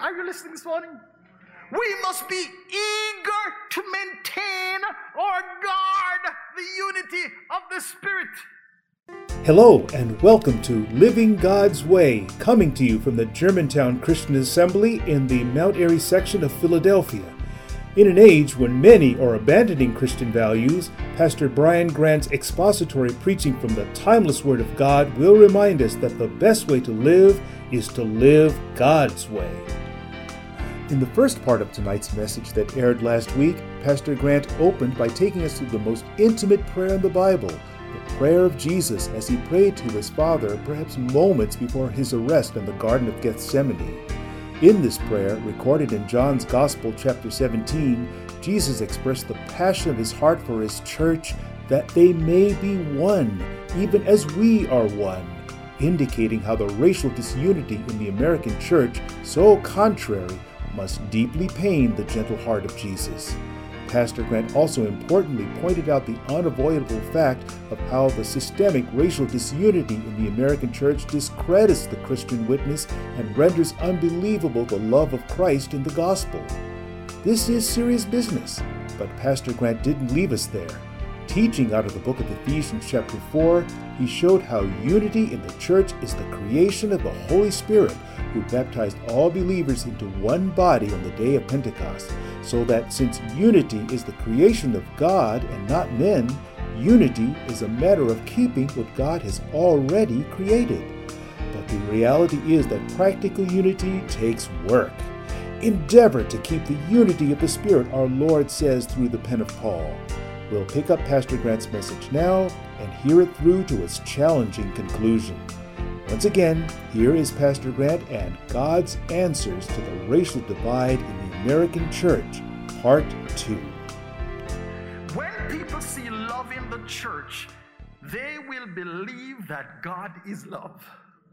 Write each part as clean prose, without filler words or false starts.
Are you listening this morning? We must be eager to maintain or guard the unity of the Spirit. Hello and welcome to Living God's Way, coming to you from the Germantown Christian Assembly in the Mount Airy section of Philadelphia. In an age when many are abandoning Christian values, Pastor Brian Grant's expository preaching from the timeless Word of God will remind us that the best way to live is to live God's way. In the first part of tonight's message that aired last week, Pastor Grant opened by taking us through the most intimate prayer in the Bible, the prayer of Jesus as he prayed to his Father perhaps moments before his arrest in the Garden of Gethsemane. In this prayer, recorded in John's Gospel, chapter 17, Jesus expressed the passion of his heart for his church that they may be one, even as we are one, indicating how the racial disunity in the American church, so contrary, must deeply pain the gentle heart of Jesus. Pastor Grant also importantly pointed out the unavoidable fact of how the systemic racial disunity in the American church discredits the Christian witness and renders unbelievable the love of Christ in the gospel. This is serious business, but Pastor Grant didn't leave us there. Teaching out of the book of Ephesians chapter 4, he showed how unity in the church is the creation of the Holy Spirit, who baptized all believers into one body on the day of Pentecost, so that since unity is the creation of God and not men, unity is a matter of keeping what God has already created. But the reality is that practical unity takes work. Endeavor to keep the unity of the Spirit, our Lord says through the pen of Paul. We'll pick up Pastor Grant's message now and hear it through to its challenging conclusion. Once again, here is Pastor Grant and God's answers to the racial divide in the American church, Part 2. When people see love in the church, they will believe that God is love.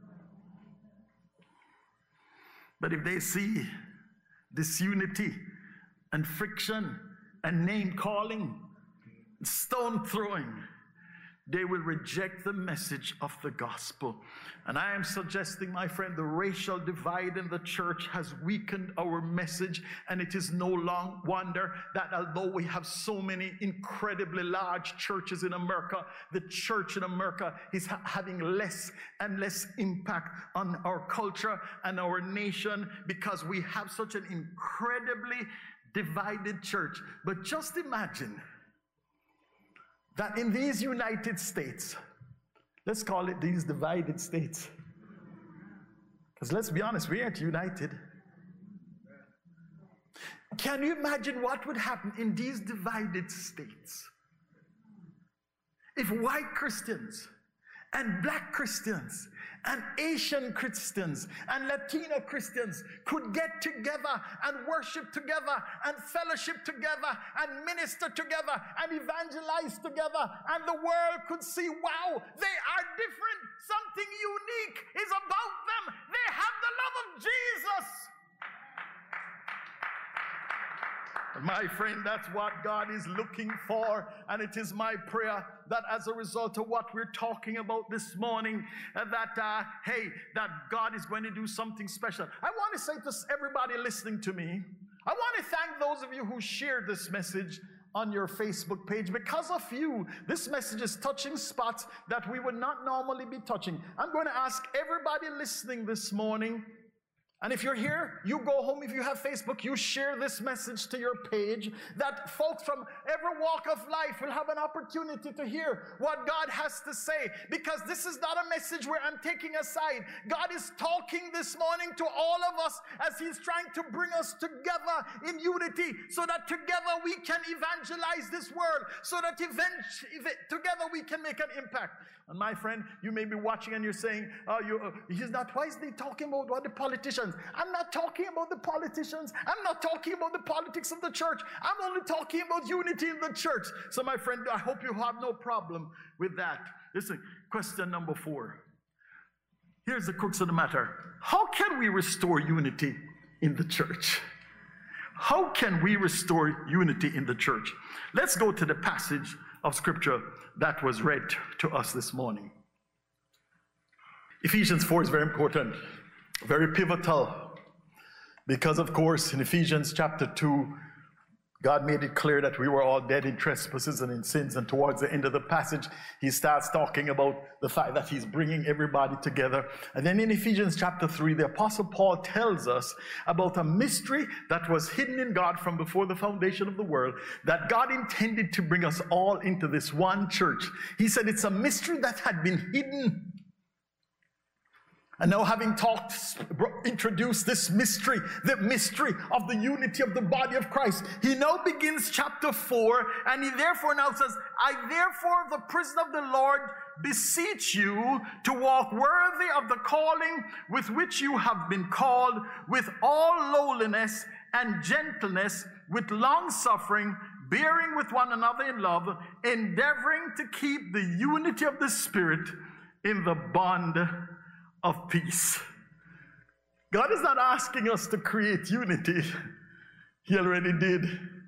But if they see disunity and friction and name-calling, stone throwing, they will reject the message of the gospel. And I am suggesting, my friend, the racial divide in the church has weakened our message, and it is no long wonder that although we have so many incredibly large churches in America, the church in America is having less and less impact on our culture and our nation because we have such an incredibly divided church. But just imagine that in these United States, let's call it these divided states, because let's be honest, we aren't united. Can you imagine what would happen in these divided states if white Christians and black Christians and Asian Christians and Latino Christians could get together and worship together and fellowship together and minister together and evangelize together, and the world could see, wow, they are different. Something unique is about them. They have the love of Jesus. My friend, that's what God is looking for, and it is my prayer that as a result of what we're talking about this morning, that God is going to do something special. I want to say to everybody listening to me, I want to thank those of you who shared this message on your Facebook page. Because of you, this message is touching spots that we would not normally be touching. I'm going to ask everybody listening this morning, and if you're here, you go home. If you have Facebook, you share this message to your page, that folks from every walk of life will have an opportunity to hear what God has to say. Because this is not a message where I'm taking a side. God is talking this morning to all of us as He's trying to bring us together in unity, so that together we can evangelize this world, so that together we can make an impact. And my friend, you may be watching and you're saying, why is he talking about what the politicians? I'm not talking about the politicians. I'm not talking about the politics of the church. I'm only talking about unity in the church. So my friend, I hope you have no problem with that. Listen, question number 4. Here's the crux of the matter. How can we restore unity in the church? How can we restore unity in the church? Let's go to the passage of scripture that was read to us this morning. Ephesians 4 is very important, very pivotal. Because, of course, in Ephesians chapter 2, God made it clear that we were all dead in trespasses and in sins. And towards the end of the passage, he starts talking about the fact that he's bringing everybody together. And then in Ephesians chapter 3, the Apostle Paul tells us about a mystery that was hidden in God from before the foundation of the world, that God intended to bring us all into this one church. He said it's a mystery that had been hidden. And now, having introduced this mystery, the mystery of the unity of the body of Christ, he now begins chapter 4, and he therefore now says, I therefore, the prisoner of the Lord, beseech you to walk worthy of the calling with which you have been called, with all lowliness and gentleness, with long suffering, bearing with one another in love, endeavoring to keep the unity of the Spirit in the bond of peace. God is not asking us to create unity. He already did.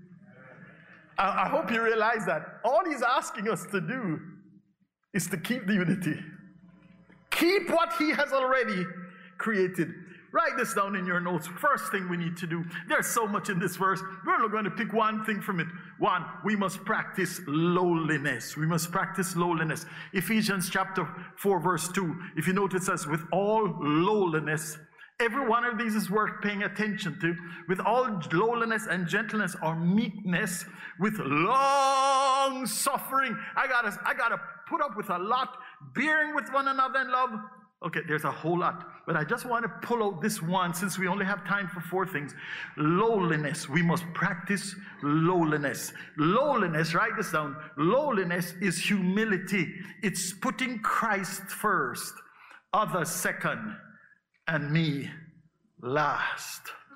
I hope you realize that. All he's asking us to do is to keep the unity. Keep what he has already created. Write this down in your notes. First thing we need to do. There's so much in this verse. We're only going to pick one thing from it. One, we must practice lowliness. We must practice lowliness. Ephesians chapter 4, verse 2. If you notice, it says, with all lowliness. Every one of these is worth paying attention to. With all lowliness and gentleness or meekness, with long suffering. I gotta put up with a lot. Bearing with one another in love. Okay, there's a whole lot, but I just want to pull out this one since we only have time for 4 things. Lowliness. We must practice lowliness. Lowliness, write this down. Lowliness is humility. It's putting Christ first, others second, and me last.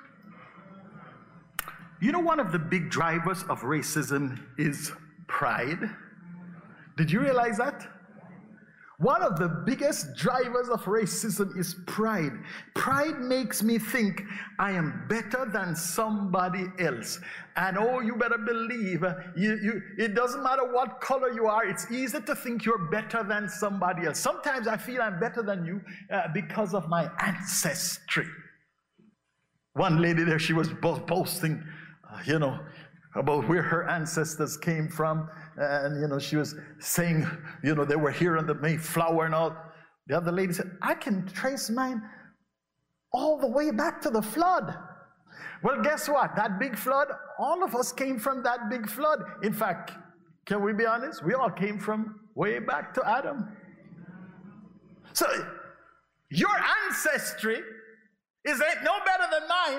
You know, one of the big drivers of racism is pride. Did you realize that? One of the biggest drivers of racism is pride. Pride makes me think I am better than somebody else. And oh, you better believe, it doesn't matter what color you are, it's easy to think you're better than somebody else. Sometimes I feel I'm better than you because of my ancestry. One lady there, she was boasting, about where her ancestors came from. And, she was saying, they were here on the Mayflower and all. The other lady said, I can trace mine all the way back to the flood. Well, guess what? That big flood, all of us came from that big flood. In fact, can we be honest? We all came from way back to Adam. So, your ancestry ain't no better than mine.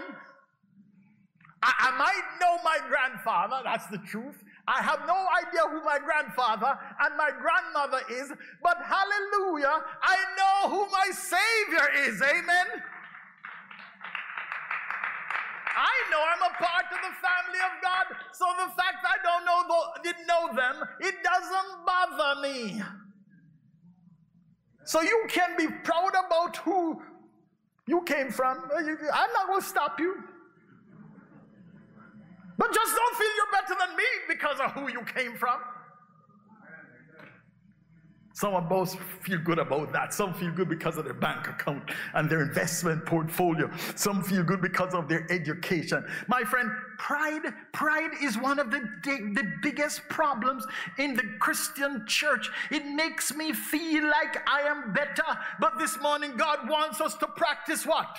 I might know my grandfather, that's the truth. I have no idea who my grandfather and my grandmother is, but hallelujah, I know who my Savior is, amen? I know I'm a part of the family of God, so the fact I didn't know them, it doesn't bother me. So you can be proud about who you came from. I'm not going to stop you. But just don't feel you're better than me because of who you came from. Some of us feel good about that. Some feel good because of their bank account and their investment portfolio. Some feel good because of their education. My friend, pride is one of the biggest problems in the Christian church. It makes me feel like I am better. But this morning, God wants us to practice what?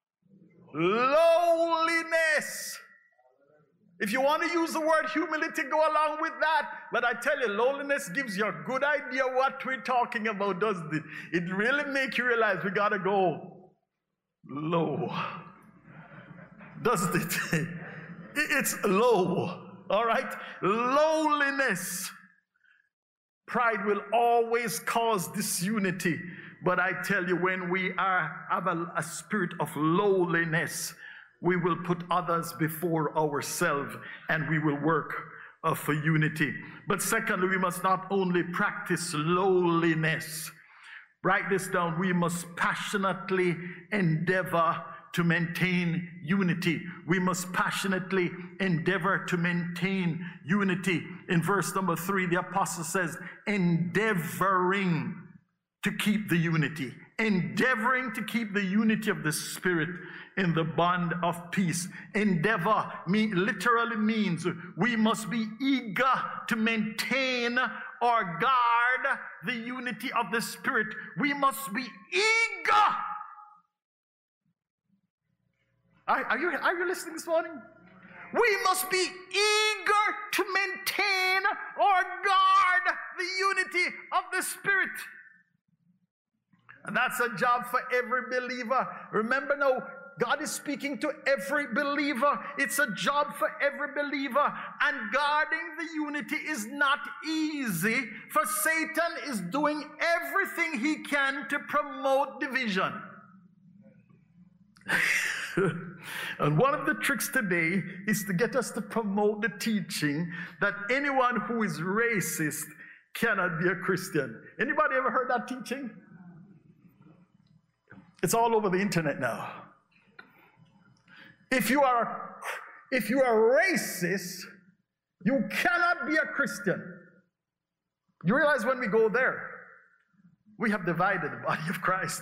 Lowliness. If you want to use the word humility, go along with that. But I tell you, lowliness gives you a good idea what we're talking about, doesn't it? It really makes you realize we got to go low. Doesn't it? It's low. All right? Lowliness. Pride will always cause disunity. But I tell you, when we have a spirit of lowliness, we will put others before ourselves, and we will work for unity. But secondly, we must not only practice lowliness. Write this down. We must passionately endeavor to maintain unity. We must passionately endeavor to maintain unity. In verse number 3, the apostle says, endeavoring to keep the unity. endeavoring to keep the unity of the Spirit in the bond of peace. Endeavor literally means we must be eager to maintain or guard the unity of the Spirit. We must be eager. Are you listening this morning? We must be eager to maintain or guard the unity of the Spirit. And that's a job for every believer. Remember now, God is speaking to every believer. It's a job for every believer. And guarding the unity is not easy, for Satan is doing everything he can to promote division. And one of the tricks today is to get us to promote the teaching that anyone who is racist cannot be a Christian. Anybody ever heard that teaching? It's all over the internet now. If you are racist, you cannot be a Christian. You realize when we go there, we have divided the body of Christ.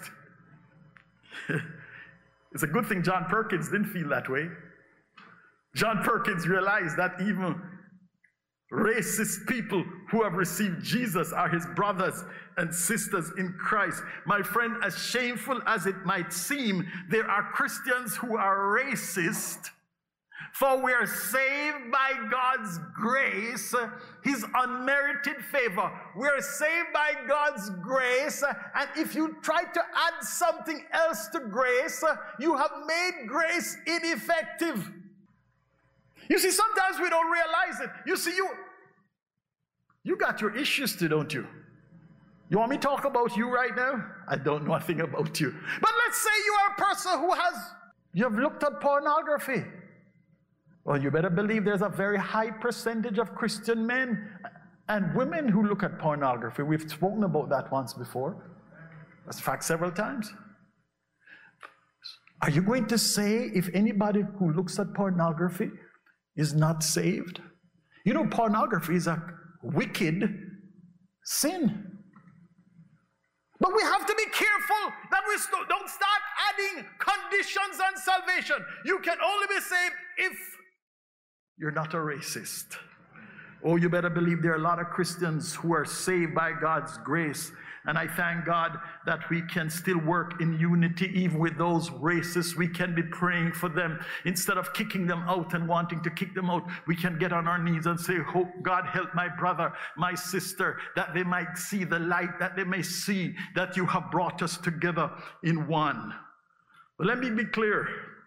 It's a good thing John Perkins didn't feel that way. John Perkins realized that even racist people who have received Jesus are his brothers and sisters in Christ. My friend, as shameful as it might seem, there are Christians who are racist, for we are saved by God's grace, his unmerited favor. We are saved by God's grace, and if you try to add something else to grace, you have made grace ineffective. You see, sometimes we don't realize it. You see, you got your issues too, don't you? You want me to talk about you right now? I don't know a thing about you. But let's say you are a person you have looked at pornography. Well, you better believe there's a very high percentage of Christian men and women who look at pornography. We've spoken about that once before. That's a fact several times. Are you going to say if anybody who looks at pornography is not saved? You know, pornography is a wicked sin. But we have to be careful that we don't start adding conditions on salvation. You can only be saved if you're not a racist. Oh, you better believe there are a lot of Christians who are saved by God's grace. And I thank God that we can still work in unity even with those racists. We can be praying for them. Instead of kicking them out and wanting to kick them out, we can get on our knees and say, "Oh, God, help my brother, my sister, that they might see the light, that they may see that you have brought us together in one." But let me be clear.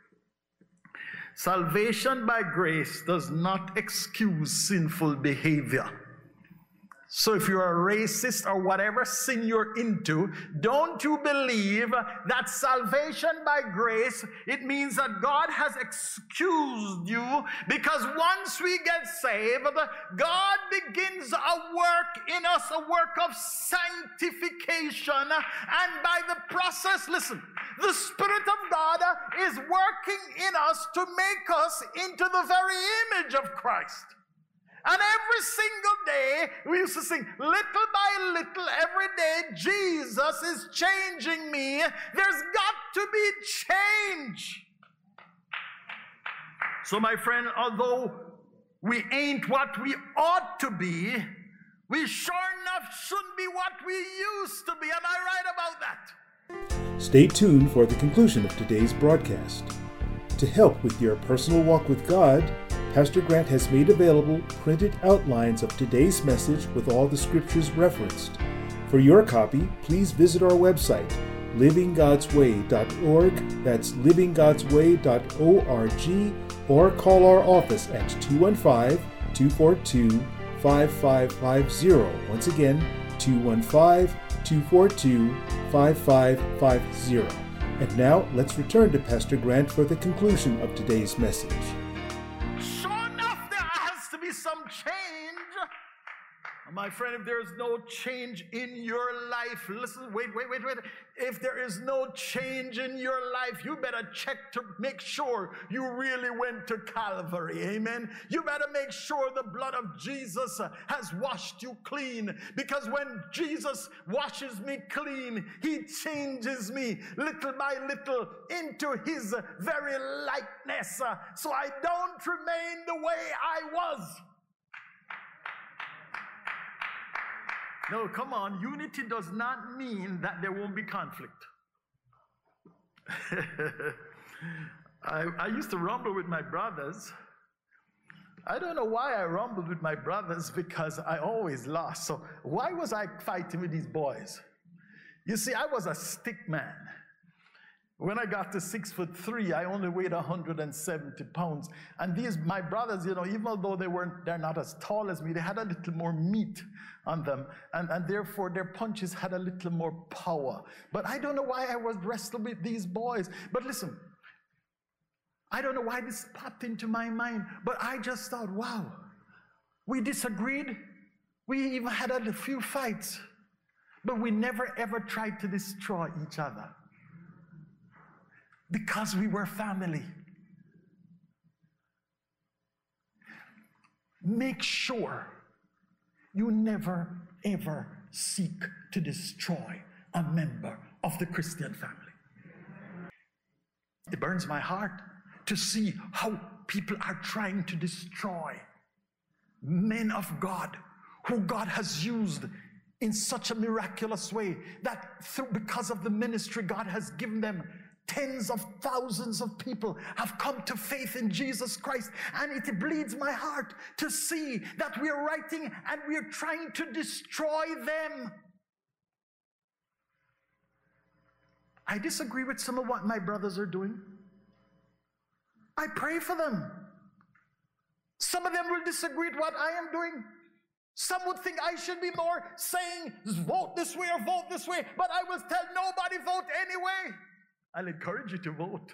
Salvation by grace does not excuse sinful behavior. So if you're a racist or whatever sin you're into, don't you believe that salvation by grace, it means that God has excused you, because once we get saved, God begins a work in us, a work of sanctification, and by the process, listen, the Spirit of God is working in us to make us into the very image of Christ. And every single day, we used to sing, little by little, every day, Jesus is changing me. There's got to be change. So my friend, although we ain't what we ought to be, we sure enough shouldn't be what we used to be. Am I right about that? Stay tuned for the conclusion of today's broadcast. To help with your personal walk with God, Pastor Grant has made available printed outlines of today's message with all the scriptures referenced. For your copy, please visit our website, livinggodsway.org. That's livinggodsway.org, or call our office at 215-242-5550. Once again, 215-242-5550. And now, let's return to Pastor Grant for the conclusion of today's message. Sure enough, there has to be some change. My friend, if there is no change in your life, listen, wait. If there is no change in your life, you better check to make sure you really went to Calvary. Amen. You better make sure the blood of Jesus has washed you clean. Because when Jesus washes me clean, he changes me little by little into his very likeness. So I don't remain the way I was. No, come on. Unity does not mean that there won't be conflict. I used to rumble with my brothers. I don't know why I rumbled with my brothers, because I always lost. So why was I fighting with these boys? You see, I was a stick man. When I got to 6'3", I only weighed 170 pounds. And my brothers, even though they're not as tall as me, they had a little more meat on them. And therefore, their punches had a little more power. But I don't know why I was wrestling with these boys. But listen, I don't know why this popped into my mind. But I just thought, wow, we disagreed. We even had a few fights. But we never, ever tried to destroy each other. Because we were family. Make sure you never, ever seek to destroy a member of the Christian family. It burns my heart to see how people are trying to destroy men of God who God has used in such a miraculous way that because of the ministry God has given them, tens of thousands of people have come to faith in Jesus Christ. And it bleeds my heart to see that we are writing and we are trying to destroy them. I disagree with some of what my brothers are doing. I pray for them. Some of them will disagree with what I am doing. Some would think I should be more saying, vote this way or vote this way. But I will tell nobody vote anyway. I'll encourage you to vote.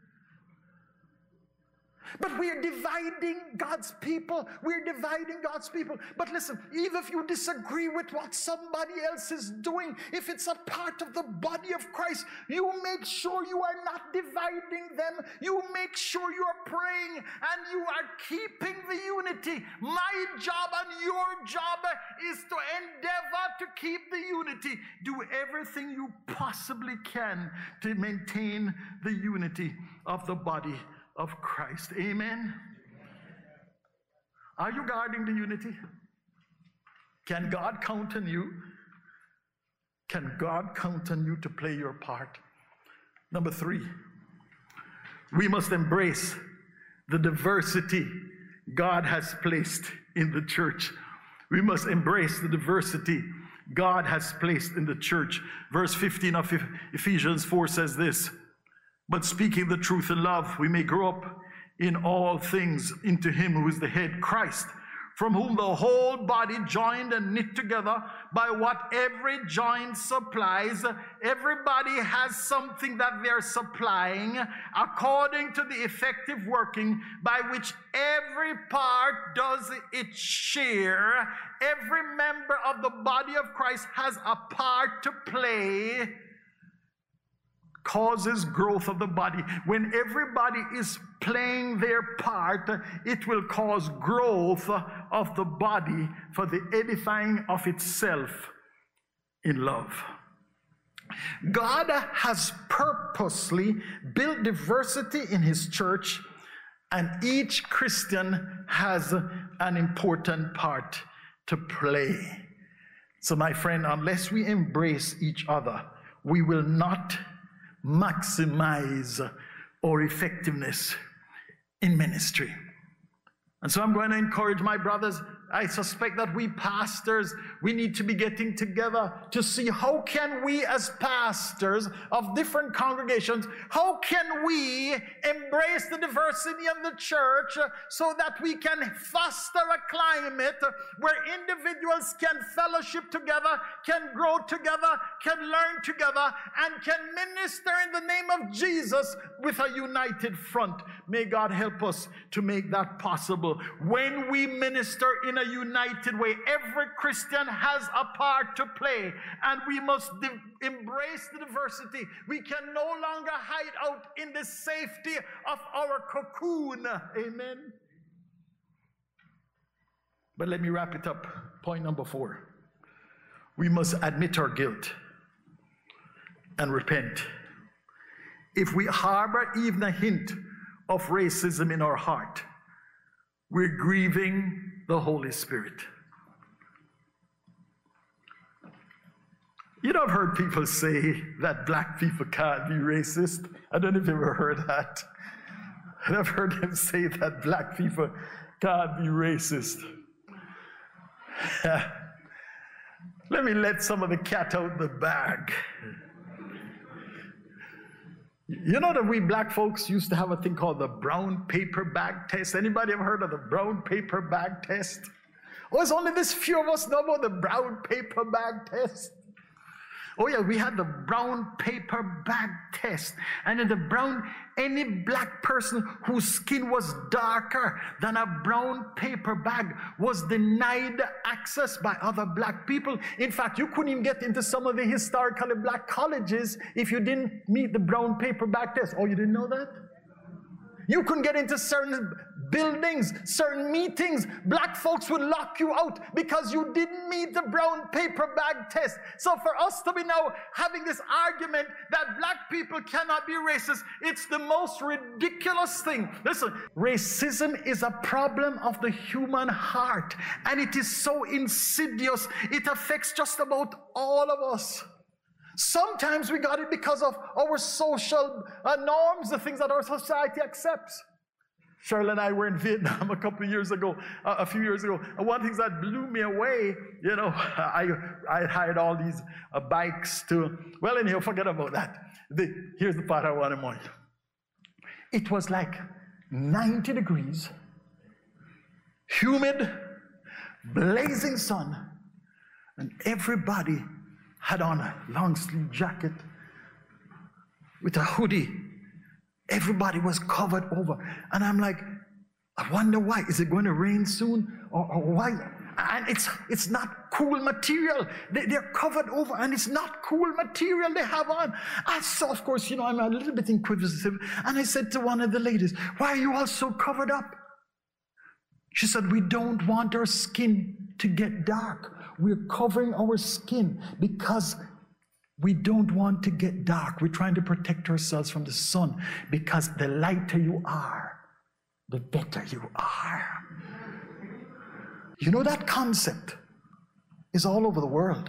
But we are dividing God's people. We're dividing God's people. But listen, even if you disagree with what somebody else is doing, if it's a part of the body of Christ, you make sure you are not dividing them. You make sure you are praying and you are keeping the unity. My job and your job is to endeavor to keep the unity. Do everything you possibly can to maintain the unity of the body of Christ. Amen. Are you guarding the unity? Can God count on you? Can God count on you to play your part? Number 3, we must embrace the diversity God has placed in the church. We must embrace the diversity God has placed in the church. Verse 15 of Ephesians 4 says this: but speaking the truth in love, we may grow up in all things into him who is the head, Christ, from whom the whole body joined and knit together by what every joint supplies. Everybody has something that they're supplying according to the effective working by which every part does its share. Every member of the body of Christ has a part to play. Causes growth of the body. When everybody is playing their part, it will cause growth of the body for the edifying of itself in love. God has purposely built diversity in his church, and each Christian has an important part to play. So my friend, unless we embrace each other, we will not maximize our effectiveness in ministry. And so I'm going to encourage my brothers. I suspect that we pastors, we need to be getting together to see how can we as pastors of different congregations, how can we embrace the diversity of the church so that we can foster a climate where individuals can fellowship together, can grow together, can learn together, and can minister in the name of Jesus with a united front. May God help us to make that possible. When we minister in a united way. Every Christian has a part to play, and we must embrace the diversity. We can no longer hide out in the safety of our cocoon. Amen. But let me wrap it up. Point number 4. We must admit our guilt and repent. If we harbor even a hint of racism in our heart, we're grieving the Holy Spirit. You know, I've heard people say that black people can't be racist. I don't know if you've ever heard that. I've heard them say that black people can't be racist. Let me let some of the cat out the bag. You know that we black folks used to have a thing called the brown paper bag test. Anybody ever heard of the brown paper bag test? Oh, it's only this few of us know about the brown paper bag test. Oh yeah, we had the brown paper bag test. And in the brown, any black person whose skin was darker than a brown paper bag was denied access by other black people. In fact, you couldn't even get into some of the historically black colleges if you didn't meet the brown paper bag test. Oh, you didn't know that? You couldn't get into certain buildings, certain meetings. Black folks would lock you out because you didn't meet the brown paper bag test. So for us to be now having this argument that black people cannot be racist, it's the most ridiculous thing. Listen, racism is a problem of the human heart, and it is so insidious. It affects just about all of us. Sometimes we got it because of our social norms, the things that our society accepts. Cheryl and I were in Vietnam a few years ago, and one of the things that blew me away, you know, I had hired all these bikes to, well, anyhow, forget about that. Here's the part I want to mind. It was like 90 degrees, humid, blazing sun, and everybody had on a long sleeve jacket with a hoodie. Everybody was covered over. And I'm like, I wonder why. Is it going to rain soon? Or why? And it's not cool material. They're covered over, and it's not cool material they have on. I saw, of course, you know, I'm a little bit inquisitive, and I said to one of the ladies, why are you all so covered up? She said, we don't want our skin to get dark. We're covering our skin because we don't want to get dark. We're trying to protect ourselves from the sun, because the lighter you are, the better you are. You know, that concept is all over the world.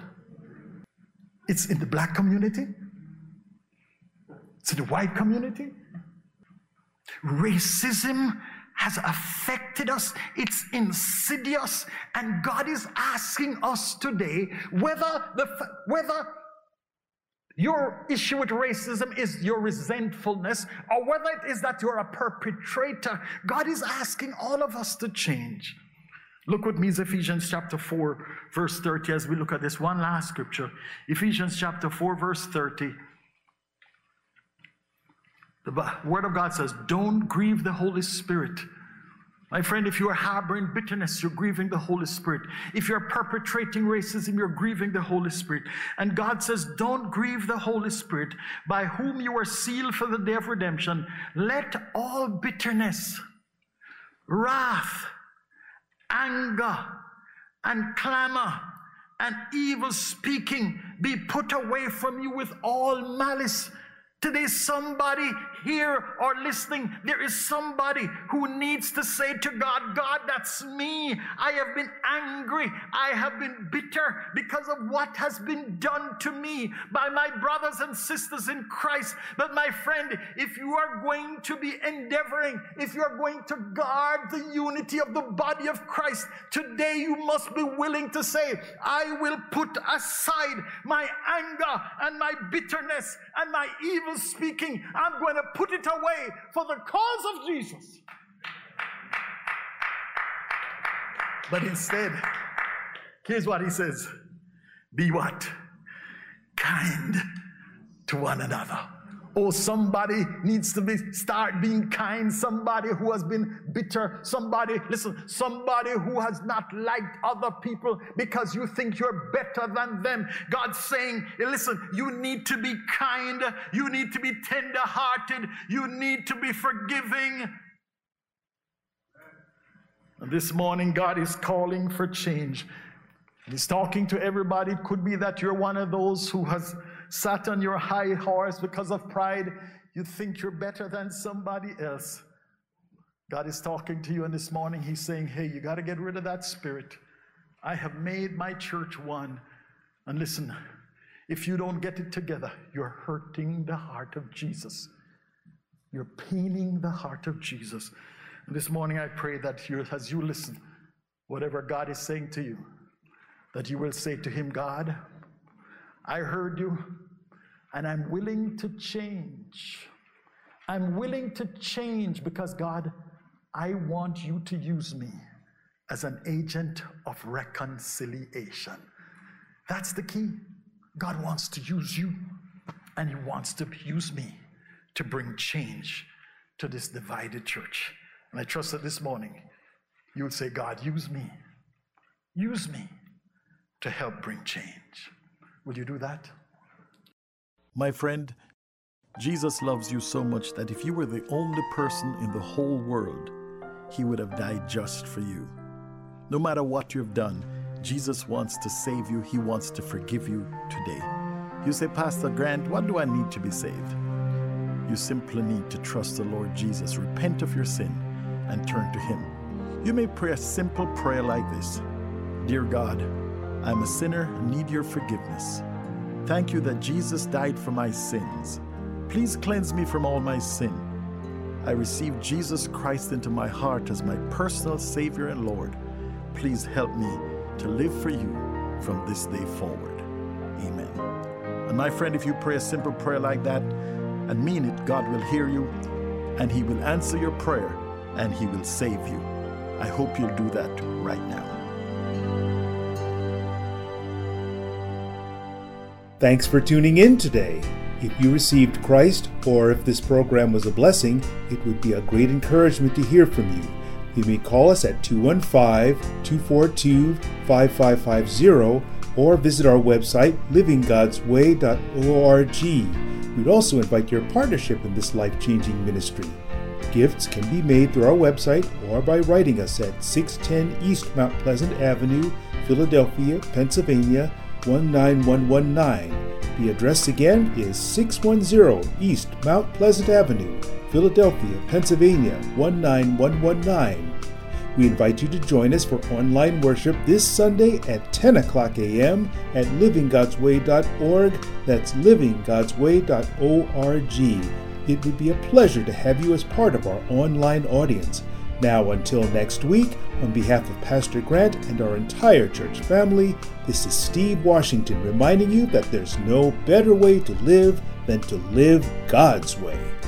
It's in the black community. It's in the white community. Racism has affected us. It's insidious, and God is asking us today whether your issue with racism is your resentfulness, or whether it is that you're a perpetrator. God is asking all of us to change. Look with me, Ephesians chapter 4, verse 30, as we look at this one last scripture. Ephesians chapter 4, verse 30. The Word of God says, don't grieve the Holy Spirit. My friend, if you are harboring bitterness, you're grieving the Holy Spirit. If you're perpetrating racism, you're grieving the Holy Spirit. And God says, don't grieve the Holy Spirit, by whom you are sealed for the day of redemption. Let all bitterness, wrath, anger, and clamor, and evil speaking be put away from you with all malice. Today, somebody here or listening, there is somebody who needs to say to God, God, that's me. I have been angry. I have been bitter because of what has been done to me by my brothers and sisters in Christ. But my friend, if you are going to be endeavoring, if you are going to guard the unity of the body of Christ, today you must be willing to say, I will put aside my anger and my bitterness and my evil speaking. I'm going to put it away for the cause of Jesus. But instead, here's what he says. Be what? Kind to one another. Oh, somebody needs to start being kind. Somebody who has been bitter. Somebody who has not liked other people because you think you're better than them. God's saying, listen, you need to be kind. You need to be tender-hearted. You need to be forgiving. And this morning, God is calling for change. He's talking to everybody. It could be that you're one of those who has sat on your high horse because of pride. You think you're better than somebody else. God is talking to you, and this morning He's saying, hey, you got to get rid of that spirit. I have made my church one. And listen, if you don't get it together, you're hurting the heart of Jesus. You're paining the heart of Jesus. And this morning I pray that as you listen, whatever God is saying to you, that you will say to Him, God, I heard you, and I'm willing to change. I'm willing to change because, God, I want you to use me as an agent of reconciliation. That's the key. God wants to use you, and He wants to use me to bring change to this divided church. And I trust that this morning you will say, God, use me. Use me to help bring change. Will you do that? My friend, Jesus loves you so much that if you were the only person in the whole world, He would have died just for you. No matter what you've done, Jesus wants to save you. He wants to forgive you today. You say, Pastor Grant, what do I need to be saved? You simply need to trust the Lord Jesus, repent of your sin, and turn to Him. You may pray a simple prayer like this. Dear God, I'm a sinner and need your forgiveness. Thank you that Jesus died for my sins. Please cleanse me from all my sin. I receive Jesus Christ into my heart as my personal Savior and Lord. Please help me to live for you from this day forward. Amen. And my friend, if you pray a simple prayer like that and mean it, God will hear you and He will answer your prayer and He will save you. I hope you'll do that right now. Thanks for tuning in today. If you received Christ, or if this program was a blessing, it would be a great encouragement to hear from you. You may call us at 215-242-5550 or visit our website, livinggodsway.org. We'd also invite your partnership in this life-changing ministry. Gifts can be made through our website or by writing us at 610 East Mount Pleasant Avenue, Philadelphia, Pennsylvania, 19119. The address again is 610 East Mount Pleasant Avenue, Philadelphia, Pennsylvania, 19119. We invite you to join us for online worship this Sunday at 10 o'clock a.m. at livinggodsway.org. That's livinggodsway.org. It would be a pleasure to have you as part of our online audience. Now, until next week, on behalf of Pastor Grant and our entire church family, this is Steve Washington reminding you that there's no better way to live than to live God's way.